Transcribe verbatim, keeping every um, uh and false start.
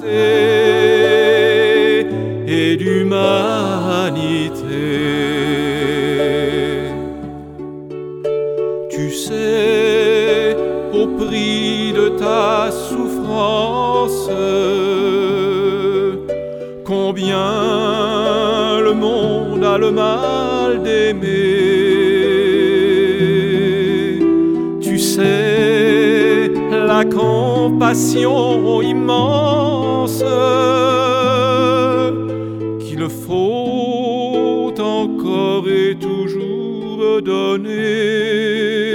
bonté et d'humanité. Tu sais, au prix de ta souffrance, combien le monde a le mal d'aimer. Tu sais, la compassion immense qu'il faut encore et toujours donner.